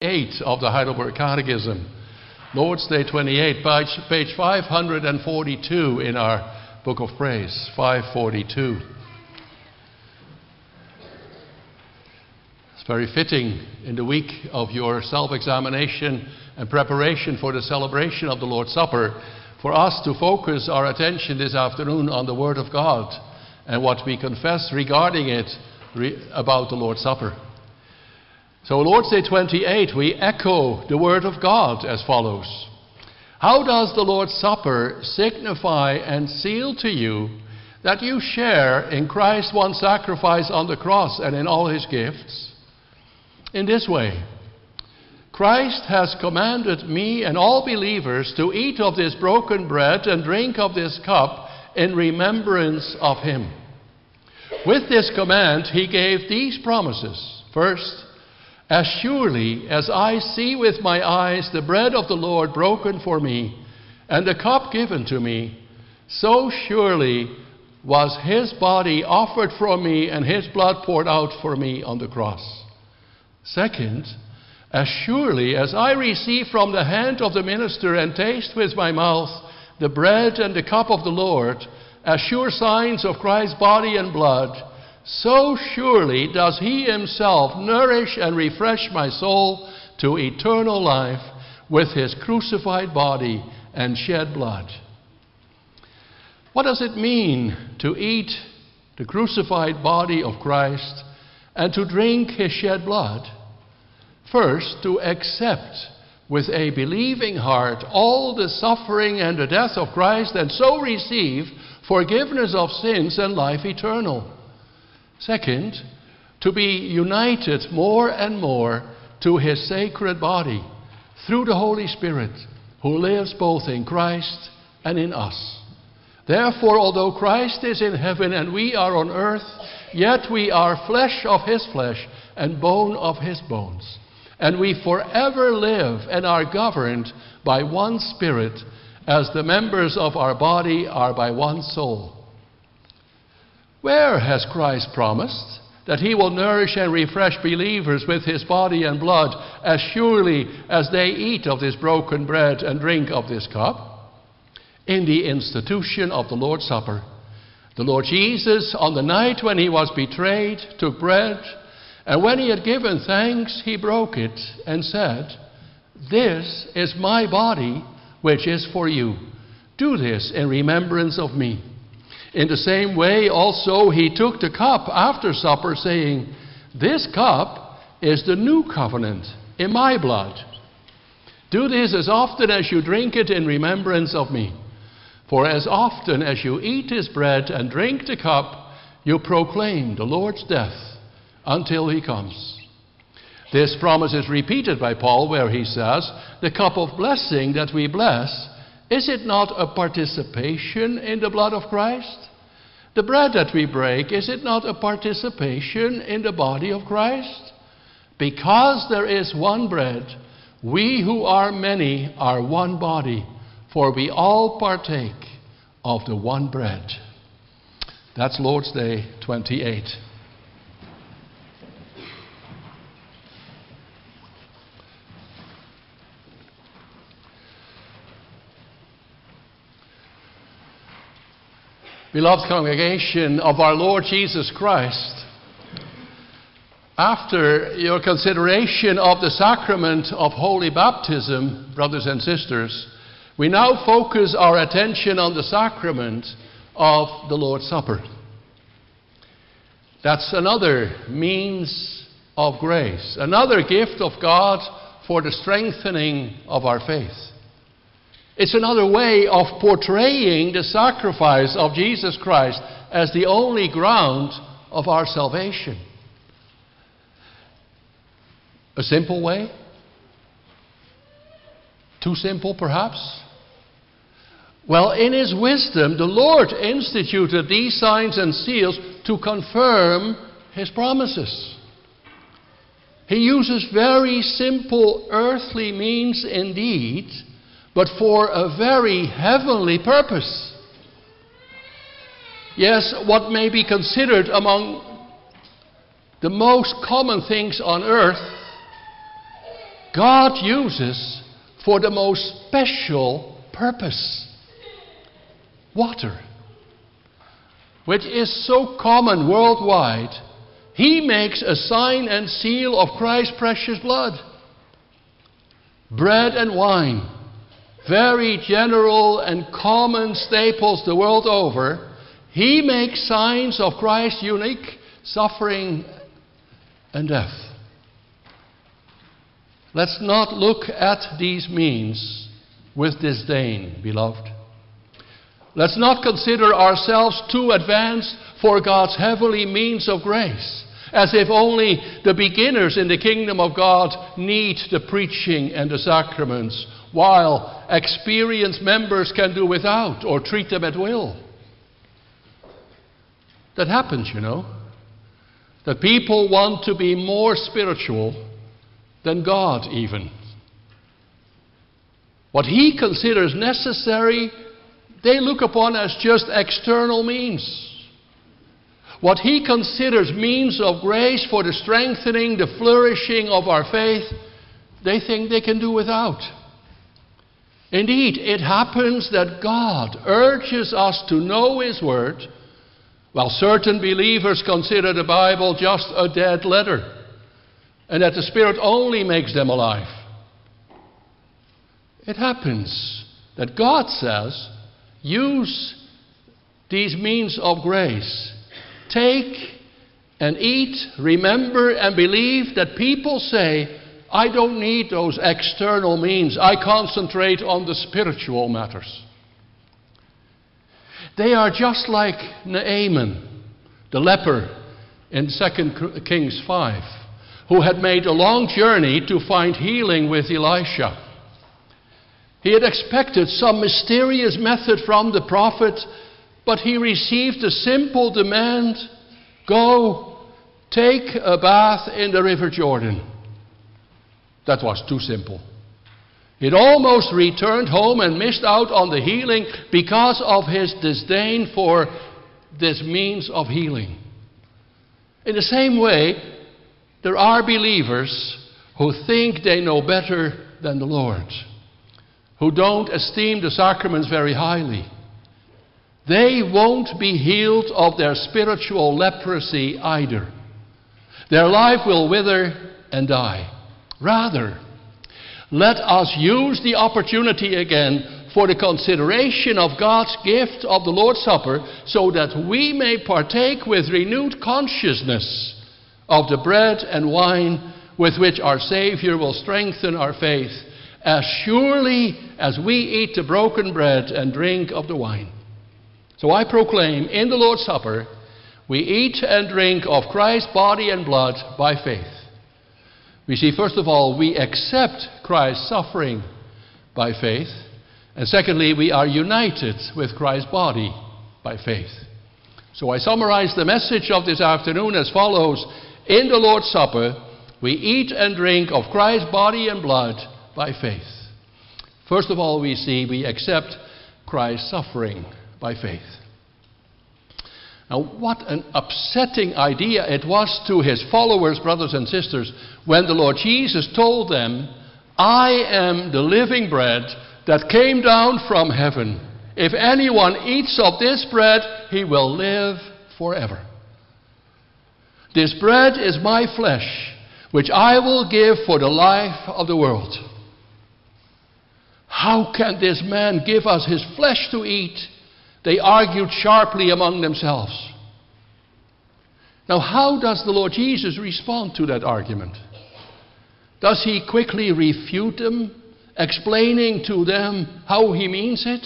28 of the Heidelberg Catechism. Lord's Day 28, page 542 in our Book of Praise, 542. It's very fitting in the week of your self-examination and preparation for the celebration of the Lord's Supper for us to focus our attention this afternoon on the Word of God and what we confess regarding it about the Lord's Supper. So Lord's Day 28, we echo the Word of God as follows. How does the Lord's Supper signify and seal to you that you share in Christ's one sacrifice on the cross and in all his gifts? In this way, Christ has commanded me and all believers to eat of this broken bread and drink of this cup in remembrance of him. With this command, he gave these promises. First, as surely as I see with my eyes the bread of the Lord broken for me and the cup given to me, so surely was his body offered for me and his blood poured out for me on the cross. Second, as surely as I receive from the hand of the minister and taste with my mouth the bread and the cup of the Lord, as sure signs of Christ's body and blood, so surely does he himself nourish and refresh my soul to eternal life with his crucified body and shed blood. What does it mean to eat the crucified body of Christ and to drink his shed blood? First, to accept with a believing heart all the suffering and the death of Christ and so receive forgiveness of sins and life eternal. Second, to be united more and more to his sacred body through the Holy Spirit, who lives both in Christ and in us. Therefore, although Christ is in heaven and we are on earth, yet we are flesh of his flesh and bone of his bones. And we forever live and are governed by one Spirit, as the members of our body are by one soul. Where has Christ promised that he will nourish and refresh believers with his body and blood as surely as they eat of this broken bread and drink of this cup? In the institution of the Lord's Supper. The Lord Jesus, on the night when he was betrayed, took bread, and when he had given thanks, he broke it and said, "This is my body, which is for you. Do this in remembrance of me." In the same way also he took the cup after supper, saying, "This cup is the new covenant in my blood. Do this as often as you drink it in remembrance of me. For as often as you eat this bread and drink the cup, you proclaim the Lord's death until he comes." This promise is repeated by Paul, where he says, "The cup of blessing that we bless, is it not a participation in the blood of Christ? The bread that we break, is it not a participation in the body of Christ? Because there is one bread, we who are many are one body, for we all partake of the one bread." That's Lord's Day 28. Beloved congregation of our Lord Jesus Christ, after your consideration of the sacrament of holy baptism, brothers and sisters, we now focus our attention on the sacrament of the Lord's Supper. That's another means of grace, another gift of God for the strengthening of our faith. It's another way of portraying the sacrifice of Jesus Christ as the only ground of our salvation. A simple way? Too simple, perhaps? Well, in his wisdom, the Lord instituted these signs and seals to confirm his promises. He uses very simple earthly means indeed, but for a very heavenly purpose. Yes, what may be considered among the most common things on earth God uses for the most special purpose. Water, which is so common worldwide, He makes a sign and seal of Christ's precious blood. Bread and wine, very general and common staples the world over, He makes signs of Christ's unique suffering and death. Let's not look at these means with disdain, beloved. Let's not consider ourselves too advanced for God's heavenly means of grace, as if only the beginners in the kingdom of God need the preaching and the sacraments, while experienced members can do without or treat them at will. That happens, you know. That people want to be more spiritual than God even. What He considers necessary, they look upon as just external means. What He considers means of grace for the strengthening, the flourishing of our faith, they think they can do without. Indeed, it happens that God urges us to know His Word, while certain believers consider the Bible just a dead letter, and that the Spirit only makes them alive. It happens that God says, use these means of grace. Take and eat, remember and believe that people say, I don't need those external means. I concentrate on the spiritual matters. They are just like Naaman, the leper in 2 Kings 5, who had made a long journey to find healing with Elisha. He had expected some mysterious method from the prophet, but he received a simple demand: go, take a bath in the river Jordan. That was too simple. He'd almost returned home and missed out on the healing because of his disdain for this means of healing. In the same way, there are believers who think they know better than the Lord, who don't esteem the sacraments very highly. They won't be healed of their spiritual leprosy either. Their life will wither and die. Rather, let us use the opportunity again for the consideration of God's gift of the Lord's Supper, so that we may partake with renewed consciousness of the bread and wine with which our Savior will strengthen our faith, as surely as we eat the broken bread and drink of the wine. So I proclaim, in the Lord's Supper, we eat and drink of Christ's body and blood by faith. We see, first of all, we accept Christ's suffering by faith. And secondly, we are united with Christ's body by faith. So I summarize the message of this afternoon as follows. In the Lord's Supper, we eat and drink of Christ's body and blood by faith. First of all, we see we accept Christ's suffering by faith. Now, what an upsetting idea it was to his followers, brothers and sisters, when the Lord Jesus told them, I am the living bread that came down from heaven. If anyone eats of this bread, he will live forever. This bread is my flesh, which I will give for the life of the world. How can this man give us his flesh to eat? They argued sharply among themselves. Now, how does the Lord Jesus respond to that argument? Does he quickly refute them, explaining to them how he means it?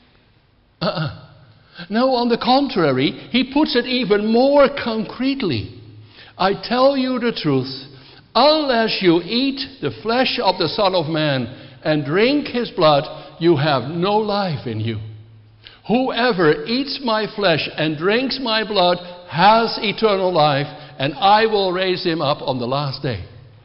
No, on the contrary, he puts it even more concretely. I tell you the truth, unless you eat the flesh of the Son of Man and drink his blood, you have no life in you. Whoever eats my flesh and drinks my blood has eternal life, and I will raise him up on the last day.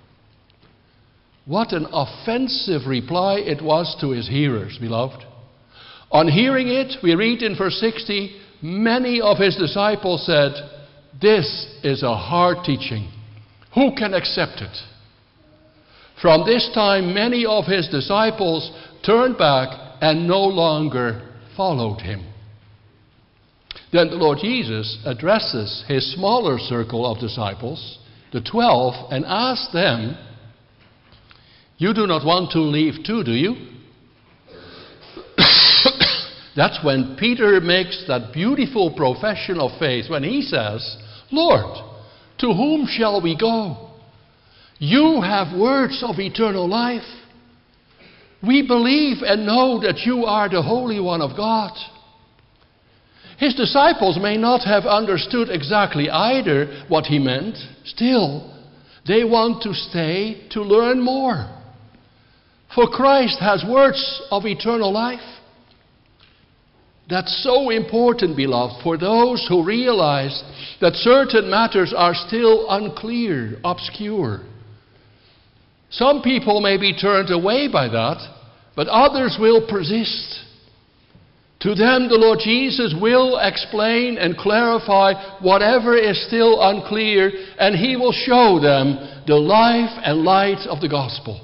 What an offensive reply it was to his hearers, beloved. On hearing it, we read in verse 60, many of his disciples said, this is a hard teaching. Who can accept it? From this time, many of his disciples turned back and no longer followed him. Then the Lord Jesus addresses his smaller circle of disciples, the 12, and asks them, "You do not want to leave too, do you?" That's when Peter makes that beautiful profession of faith when he says, "Lord, to whom shall we go? You have words of eternal life. We believe and know that you are the Holy One of God." His disciples may not have understood exactly either what he meant. Still, they want to stay to learn more. For Christ has words of eternal life. That's so important, beloved, for those who realize that certain matters are still unclear, obscure. Some people may be turned away by that, but others will persist. To them, the Lord Jesus will explain and clarify whatever is still unclear, and he will show them the life and light of the gospel.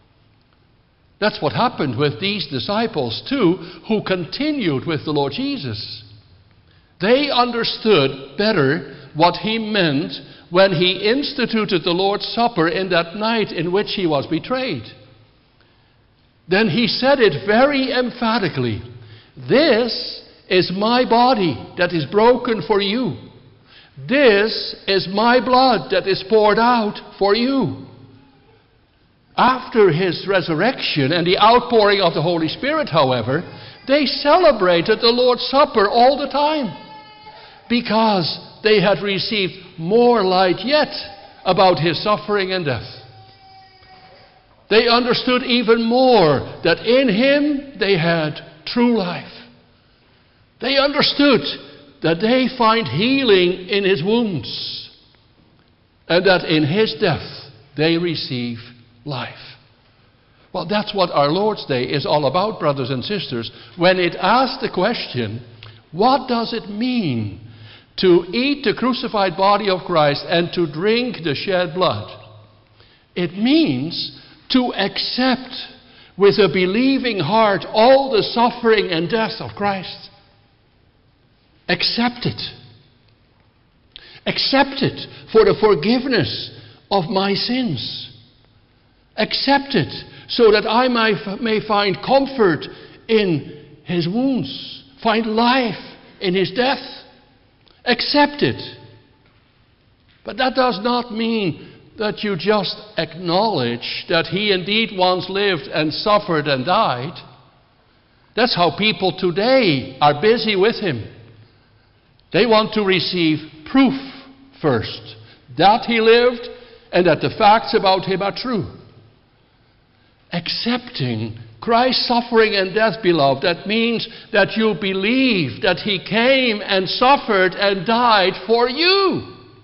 That's what happened with these disciples too, who continued with the Lord Jesus. They understood better what he meant when he instituted the Lord's Supper in that night in which he was betrayed. Then he said it very emphatically, "This is my body that is broken for you. This is my blood that is poured out for you." After his resurrection and the outpouring of the Holy Spirit, however, they celebrated the Lord's Supper all the time because they had received more light yet about his suffering and death. They understood even more that in him they had true life. They understood that they find healing in his wounds and that in his death they receive life. Well, that's what our Lord's Day is all about, brothers and sisters, when it asks the question, what does it mean to eat the crucified body of Christ and to drink the shed blood? It means to accept with a believing heart all the suffering and death of Christ. Accept it. Accept it for the forgiveness of my sins. Accept it so that I may find comfort in his wounds, find life in his death. Accept it. But that does not mean that you just acknowledge that he indeed once lived and suffered and died. That's how people today are busy with him. They want to receive proof first that he lived and that the facts about him are true. Accepting Christ's suffering and death, beloved, that means that you believe that he came and suffered and died for you.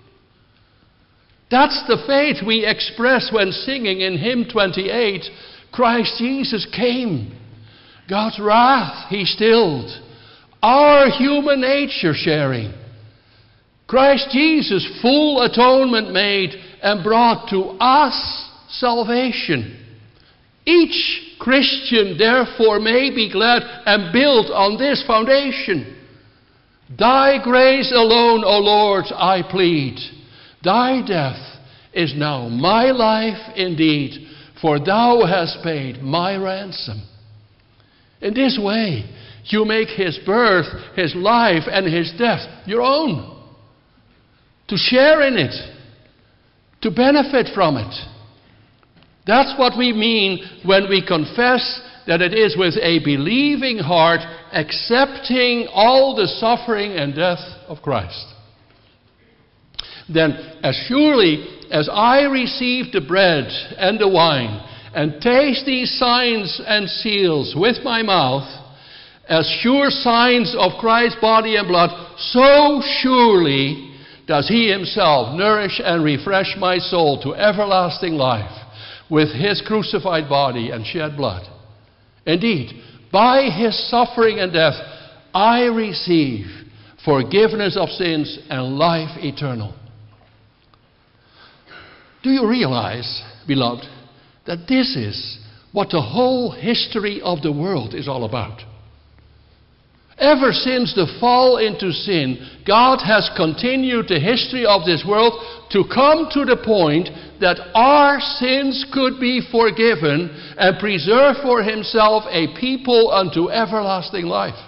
That's the faith we express when singing in hymn 28, Christ Jesus came. God's wrath he stilled, our human nature sharing. Christ Jesus full atonement made and brought to us salvation. Each Christian therefore may be glad and build on this foundation. Thy grace alone, O Lord, I plead. Thy death is now my life indeed, for thou hast paid my ransom. In this way, you make his birth, his life, and his death your own. To share in it, to benefit from it. That's what we mean when we confess that it is with a believing heart, accepting all the suffering and death of Christ. Then, as surely as I receive the bread and the wine, and taste these signs and seals with my mouth, as sure signs of Christ's body and blood, so surely does he himself nourish and refresh my soul to everlasting life with his crucified body and shed blood. Indeed, by his suffering and death, I receive forgiveness of sins and life eternal. Do you realize, beloved, that this is what the whole history of the world is all about. Ever since the fall into sin, God has continued the history of this world to come to the point that our sins could be forgiven and preserve for himself a people unto everlasting life.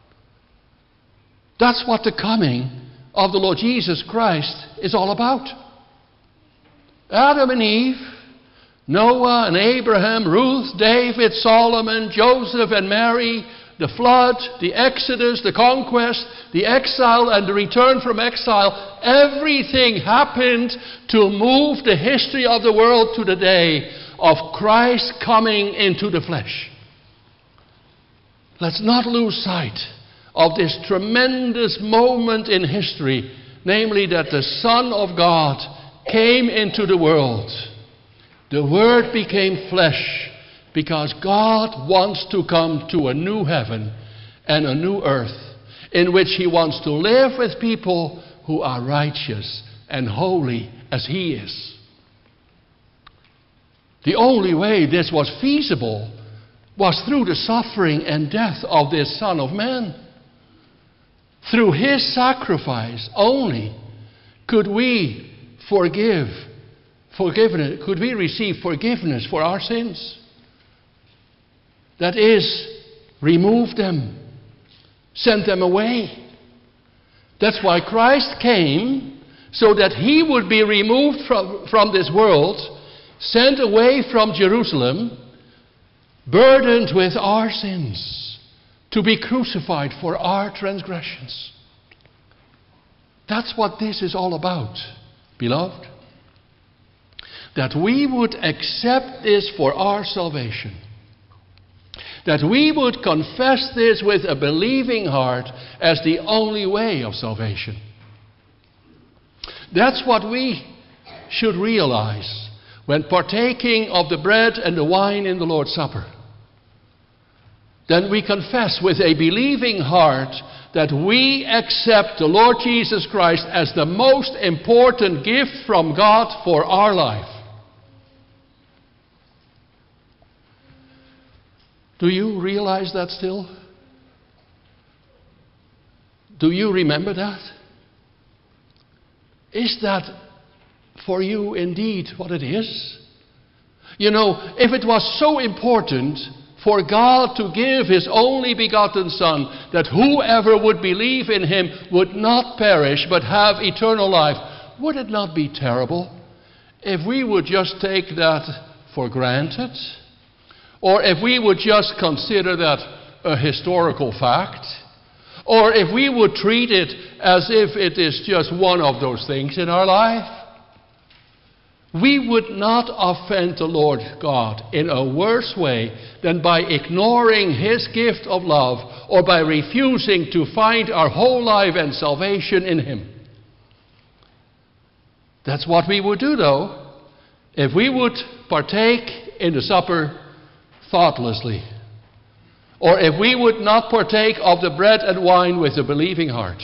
That's what the coming of the Lord Jesus Christ is all about. Adam and Eve, Noah and Abraham, Ruth, David, Solomon, Joseph and Mary, the flood, the Exodus, the conquest, the exile and the return from exile, everything happened to move the history of the world to the day of Christ coming into the flesh. Let's not lose sight of this tremendous moment in history, namely that the Son of God came into the world. The Word became flesh, because God wants to come to a new heaven and a new earth in which he wants to live with people who are righteous and holy as he is. The only way this was feasible was through the suffering and death of this Son of Man. Through his sacrifice only could we could we receive forgiveness for our sins. That is, remove them, send them away. That's why Christ came, so that he would be removed from this world, sent away from Jerusalem, burdened with our sins, to be crucified for our transgressions. That's what this is all about, beloved. That we would accept this for our salvation. That we would confess this with a believing heart as the only way of salvation. That's what we should realize when partaking of the bread and the wine in the Lord's Supper. Then we confess with a believing heart that we accept the Lord Jesus Christ as the most important gift from God for our life. Do you realize that still? Do you remember that? Is that for you indeed what it is? You know, if it was so important for God to give his only begotten Son, that whoever would believe in him would not perish but have eternal life, would it not be terrible if we would just take that for granted? Or if we would just consider that a historical fact? Or if we would treat it as if it is just one of those things in our life? We would not offend the Lord God in a worse way than by ignoring his gift of love or by refusing to find our whole life and salvation in him. That's what we would do, though, if we would partake in the supper thoughtlessly, or if we would not partake of the bread and wine with a believing heart.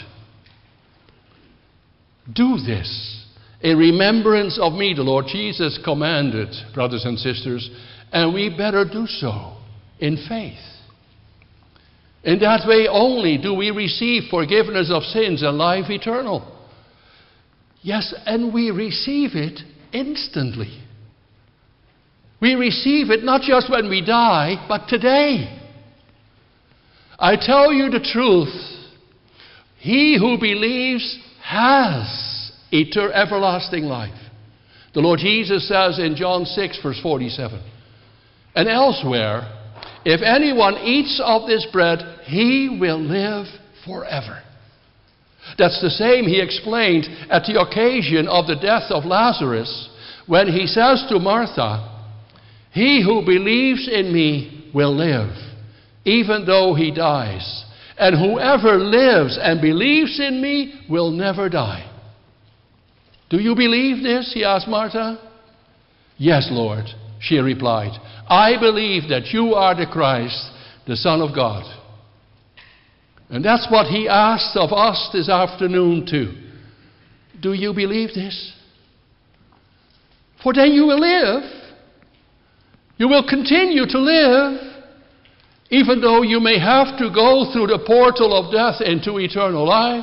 Do this in remembrance of me, the Lord Jesus commanded, brothers and sisters, and we better do so in faith. In that way only do we receive forgiveness of sins and life eternal. Yes, and we receive it instantly. We receive it not just when we die, but today. I tell you the truth. He who believes has everlasting life. The Lord Jesus says in John 6, verse 47. And elsewhere, if anyone eats of this bread, he will live forever. That's the same he explained at the occasion of the death of Lazarus, when he says to Martha, he who believes in me will live, even though he dies. And whoever lives and believes in me will never die. Do you believe this? He asked Martha. Yes, Lord, she replied. I believe that you are the Christ, the Son of God. And that's what he asks of us this afternoon too. Do you believe this? For then you will live. You will continue to live, even though you may have to go through the portal of death into eternal life.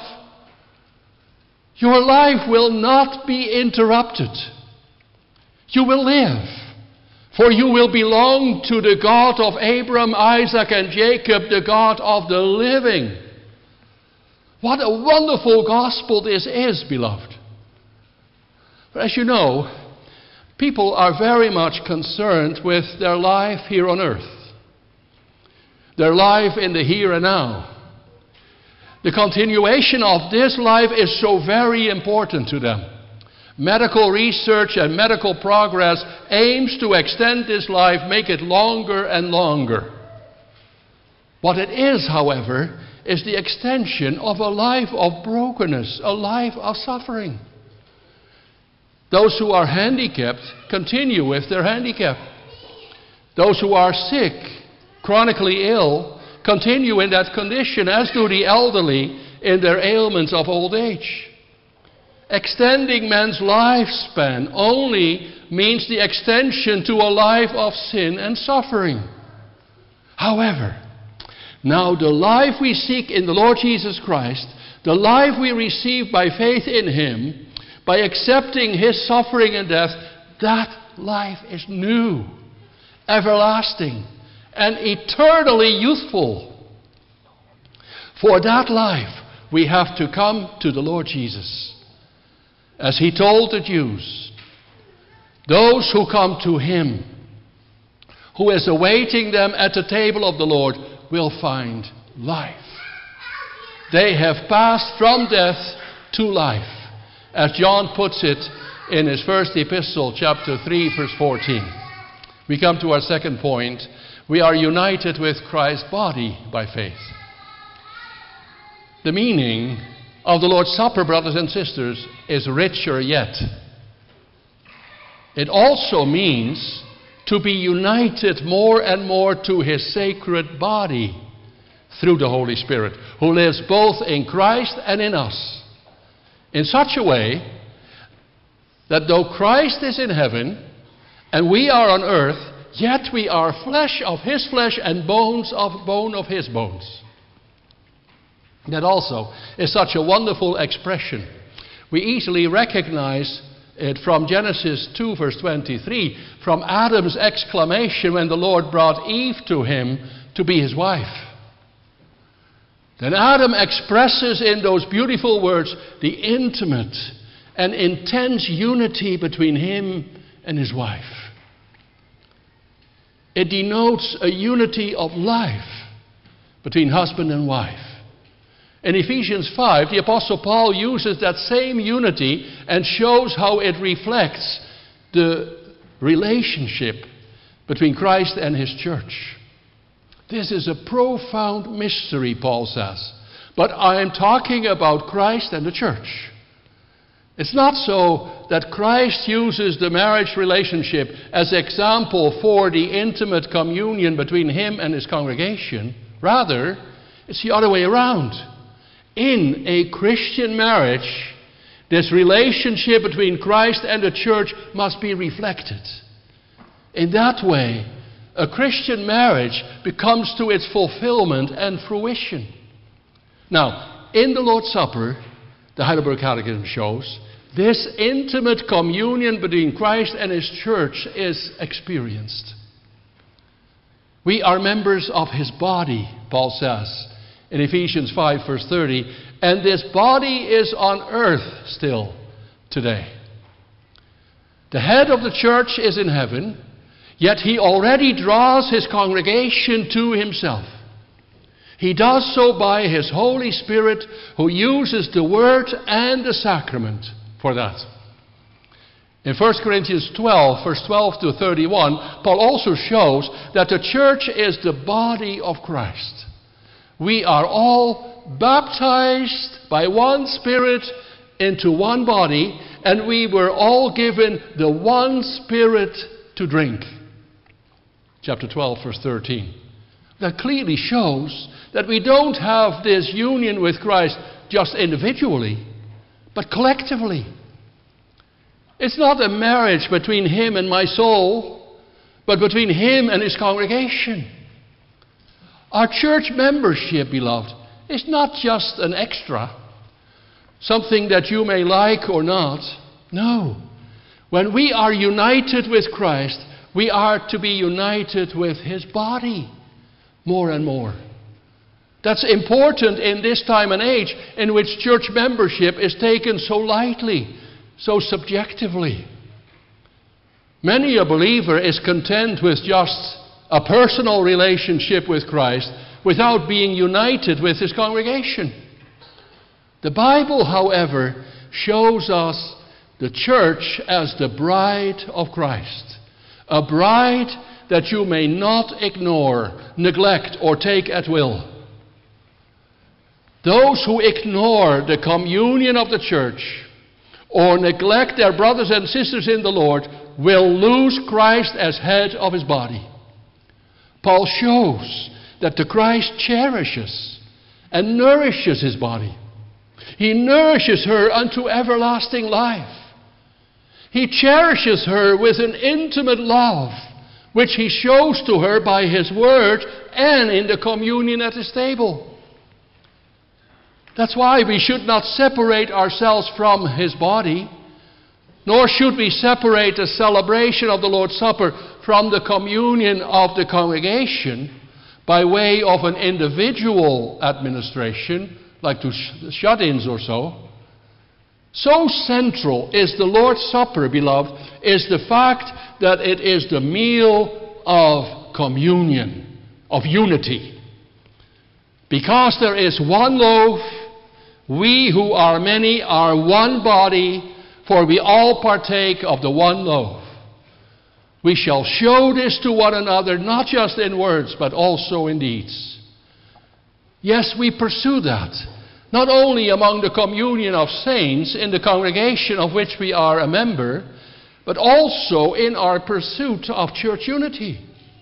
Your life will not be interrupted. You will live, for you will belong to the God of Abraham, Isaac, and Jacob, the God of the living. What a wonderful gospel this is, beloved. But as you know, people are very much concerned with their life here on earth, their life in the here and now. The continuation of this life is so very important to them. Medical research and medical progress aims to extend this life, make it longer and longer. What it is, however, is the extension of a life of brokenness, a life of suffering. Those who are handicapped continue with their handicap. Those who are sick, chronically ill, continue in that condition, as do the elderly in their ailments of old age. Extending man's lifespan only means the extension to a life of sin and suffering. However, now the life we seek in the Lord Jesus Christ, the life we receive by faith in Him, by accepting His suffering and death, that life is new, everlasting, and eternally youthful. For that life, we have to come to the Lord Jesus. As He told the Jews, those who come to Him, who is awaiting them at the table of the Lord, will find life. They have passed from death to life, as John puts it in his first epistle, chapter 3, verse 14. We come to our second point. We are united with Christ's body by faith. The meaning of the Lord's Supper, brothers and sisters, is richer yet. It also means to be united more and more to His sacred body through the Holy Spirit, who lives both in Christ and in us, in such a way that though Christ is in heaven and we are on earth, yet we are flesh of His flesh and bones of bone of His bones. That also is such a wonderful expression. We easily recognize it from Genesis 2, verse 23, from Adam's exclamation when the Lord brought Eve to him to be his wife. Then Adam expresses in those beautiful words the intimate and intense unity between him and his wife. It denotes a unity of life between husband and wife. In Ephesians 5, the Apostle Paul uses that same unity and shows how it reflects the relationship between Christ and His church. This is a profound mystery, Paul says. But I am talking about Christ and the church. It's not so that Christ uses the marriage relationship as example for the intimate communion between Him and His congregation. Rather, it's the other way around. In a Christian marriage, this relationship between Christ and the church must be reflected. In that way, a Christian marriage becomes to its fulfillment and fruition. Now, in the Lord's Supper, the Heidelberg Catechism shows, this intimate communion between Christ and His church is experienced. We are members of His body, Paul says in Ephesians 5, verse 30, and this body is on earth still today. The head of the church is in heaven, yet He already draws His congregation to Himself. He does so by His Holy Spirit, who uses the Word and the sacrament for that. In 1 Corinthians 12, verse 12 to 31, Paul also shows that the church is the body of Christ. We are all baptized by one Spirit into one body, and we were all given the one Spirit to drink. Chapter 12, verse 13. That clearly shows that we don't have this union with Christ just individually, but collectively. It's not a marriage between Him and my soul, but between Him and His congregation. Our church membership, beloved, is not just an extra, something that you may like or not. No. When we are united with Christ, we are to be united with His body more and more. That's important in this time and age in which church membership is taken so lightly, so subjectively. Many a believer is content with just a personal relationship with Christ without being united with his congregation. The Bible, however, shows us the church as the bride of Christ, a bride that you may not ignore, neglect, or take at will. Those who ignore the communion of the church or neglect their brothers and sisters in the Lord will lose Christ as head of His body. Paul shows that the Christ cherishes and nourishes His body. He nourishes her unto everlasting life. He cherishes her with an intimate love, which He shows to her by His word and in the communion at His table. That's why we should not separate ourselves from His body, nor should we separate the celebration of the Lord's Supper from the communion of the congregation by way of an individual administration, like to shut-ins or so. So central is the Lord's Supper, beloved, is the fact that it is the meal of communion, of unity. Because there is one loaf, we who are many are one body, for we all partake of the one loaf. We shall show this to one another, not just in words, but also in deeds. Yes, we pursue that, not only among the communion of saints in the congregation of which we are a member, but also in our pursuit of church unity.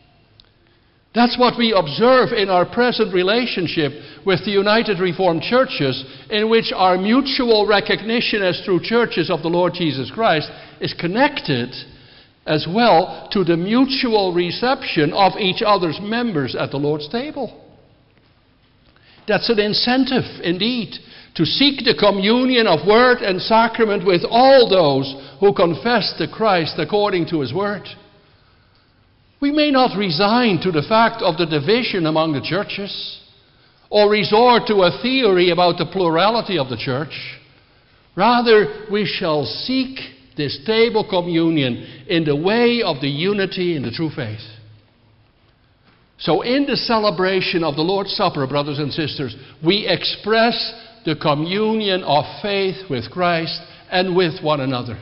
That's what we observe in our present relationship with the United Reformed Churches, in which our mutual recognition as true churches of the Lord Jesus Christ is connected as well to the mutual reception of each other's members at the Lord's table. That's an incentive, indeed, to seek the communion of word and sacrament with all those who confess the Christ according to His word. We may not resign to the fact of the division among the churches, or resort to a theory about the plurality of the church. Rather, we shall seek this table communion in the way of the unity in the true faith. So in the celebration of the Lord's Supper, brothers and sisters, we express the communion of faith with Christ and with one another.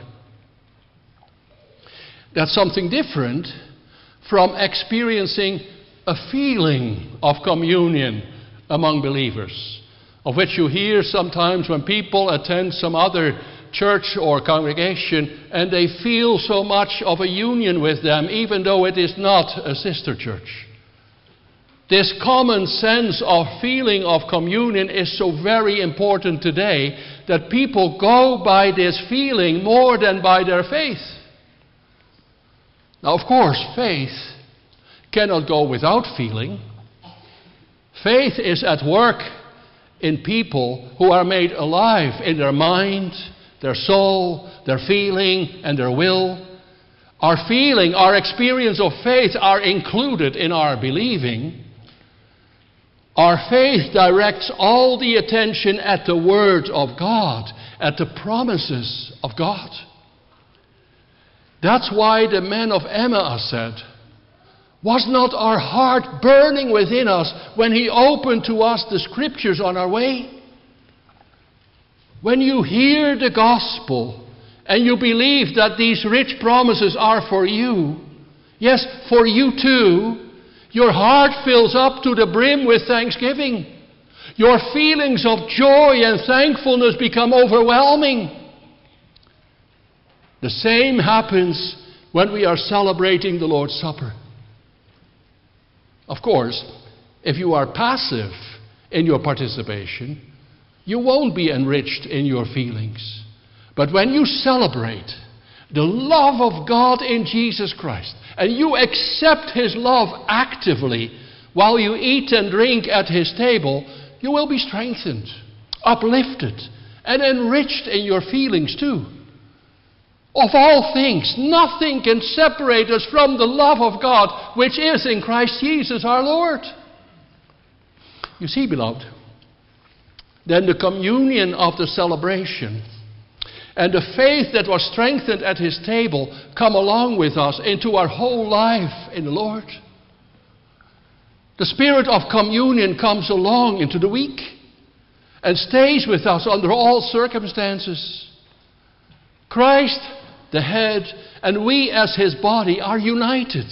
That's something different from experiencing a feeling of communion among believers, of which you hear sometimes when people attend some other church or congregation and they feel so much of a union with them, even though it is not a sister church. This common sense of feeling of communion is so very important today that people go by this feeling more than by their faith. Now, of course, faith cannot go without feeling. Faith is at work in people who are made alive in their mind, their soul, their feeling, and their will. Our feeling, our experience of faith are included in our believing. Our faith directs all the attention at the Word of God, at the promises of God. That's why the men of Emmaus said, "Was not our heart burning within us when He opened to us the Scriptures on our way?" When you hear the gospel and you believe that these rich promises are for you, yes, for you too, your heart fills up to the brim with thanksgiving. Your feelings of joy and thankfulness become overwhelming. The same happens when we are celebrating the Lord's Supper. Of course, if you are passive in your participation, you won't be enriched in your feelings. But when you celebrate, the love of God in Jesus Christ, and you accept His love actively while you eat and drink at His table, you will be strengthened, uplifted, and enriched in your feelings too. Of all things, nothing can separate us from the love of God, which is in Christ Jesus our Lord. You see, beloved, then the communion of the celebration and the faith that was strengthened at His table come along with us into our whole life in the Lord. The spirit of communion comes along into the week and stays with us under all circumstances. Christ, the head, and we as His body are united.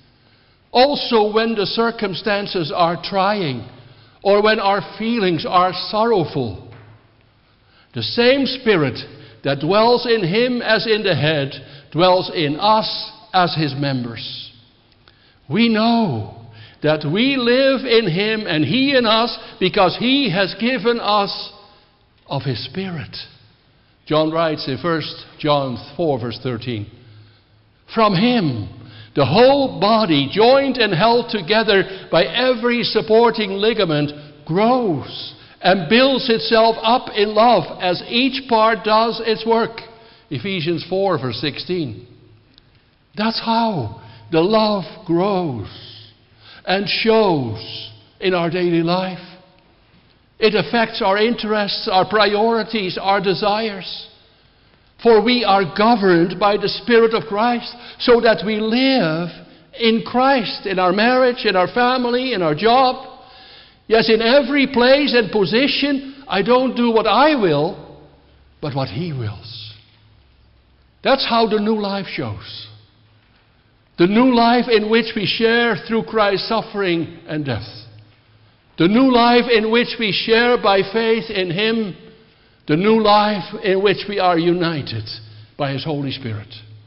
Also when the circumstances are trying or when our feelings are sorrowful. The same Spirit that dwells in Him as in the head dwells in us as His members. We know that we live in Him and He in us because He has given us of His Spirit. John writes in 1 John 4 verse 13, "From Him the whole body, joined and held together by every supporting ligament, grows and builds itself up in love as each part does its work." Ephesians 4 verse 16. That's how the love grows and shows in our daily life. It affects our interests, our priorities, our desires. For we are governed by the Spirit of Christ so that we live in Christ, in our marriage, in our family, in our job. Yes, in every place and position, I don't do what I will, but what He wills. That's how the new life shows. The new life in which we share through Christ's suffering and death. The new life in which we share by faith in Him. The new life in which we are united by His Holy Spirit.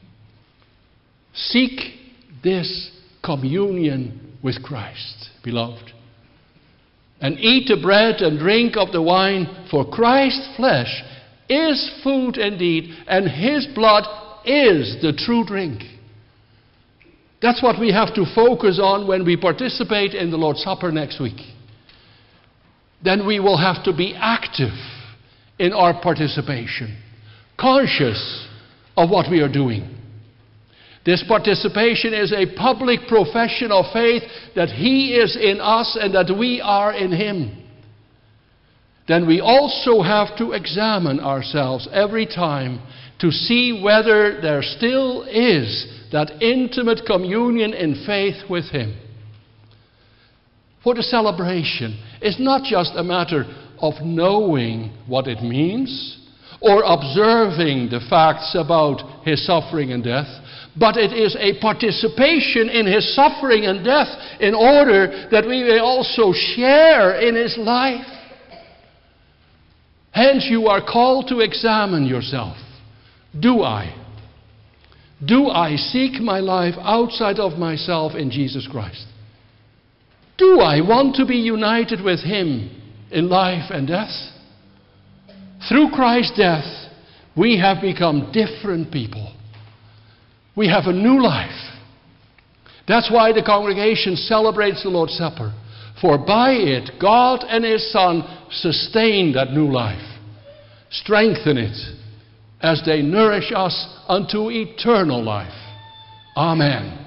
Seek this communion with Christ, beloved. And eat the bread and drink of the wine, for Christ's flesh is food indeed, and His blood is the true drink. That's what we have to focus on when we participate in the Lord's Supper next week. Then we will have to be active in our participation, conscious of what we are doing. This participation is a public profession of faith that He is in us and that we are in Him. Then we also have to examine ourselves every time to see whether there still is that intimate communion in faith with Him. For the celebration is not just a matter of knowing what it means or observing the facts about His suffering and death, but it is a participation in His suffering and death in order that we may also share in His life. Hence you are called to examine yourself. Do I seek my life outside of myself in Jesus Christ? Do I want to be united with Him in life and death? Through Christ's death, we have become different people. We have a new life. That's why the congregation celebrates the Lord's Supper. For by it, God and His Son sustain that new life, strengthen it, as they nourish us unto eternal life. Amen.